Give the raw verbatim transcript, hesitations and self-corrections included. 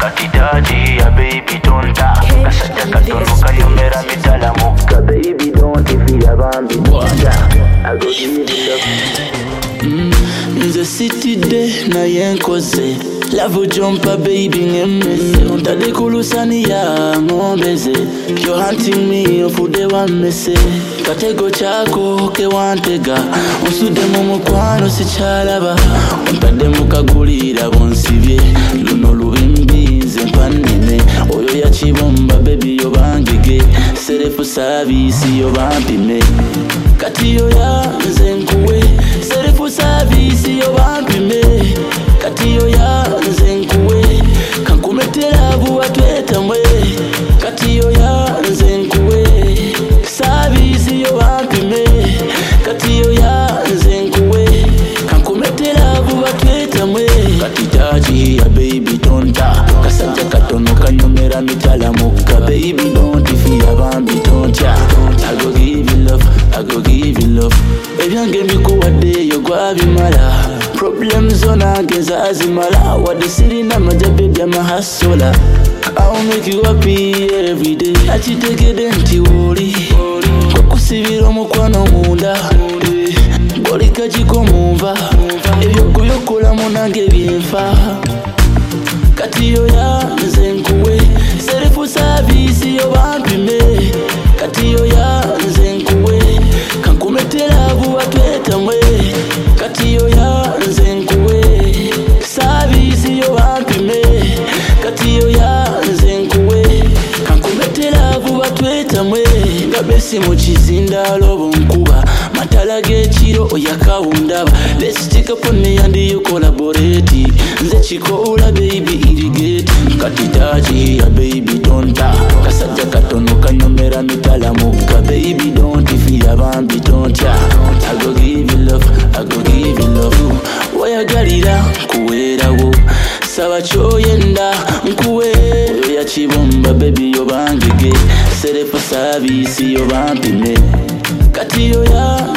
Katitaji ya baby tonta kasajja katono kanyomera mitala muka baby don't feel bambi I go give you love nze sitidde naye nkoze love jumper baby ngemmese ontadde ku lusani ya ngombeze you're hunting me ofudde wammese katego kyako kewantega onsudde mu mukwano sikyalaba ontadde mukagulira bonsibye luno lubimbi nze mpannime oyo yakibomba baby yobangege serefu saavisi yobampime kati yoya nze nkuwe serefu saavisi yobampime kati yoya nze nkuwe kankumetera buwa twetamwe kati yoya nze nkuwe saavisi yobampime kati yoya nze nkuwe kankumetera buwa twetamwe katitaji ya baby tonta kasajja katono kanyomera mitala muka baby don't feel bambi tonta I go give you love I go give you love ebyange mbikuwadde yo gwabimala problems zonange zazimala wadde sirina maja baby amahasola I'll make you happy every day akitegedde nti woli kwakusibira omukwano munda bolika kiko munva ebyokuyokola munange byenfa kati yoya nze nkuwe serefu saavisi yobampime kati yoya nze nkuwe kankumetera buwa twetamwe kati yoya nze nkuwe saavisi yobampime kati yoya nze nkuwe kankumetera buwa twetamwe nga besi mu kizindaalo bonkuba matala g'ekiro oyakawundaba let's take up on me and you collaborate nze kikoula baby irrigate katitaji ya baby tonta kasajja katono kanyomera mitala muka baby don't feel bambi tonta I go give you love I go give you love wayagalira nkuweerawo saba kyoyenda nkuwe oyo yakibomba baby yobangege serefu saavisi yobampime kati yoya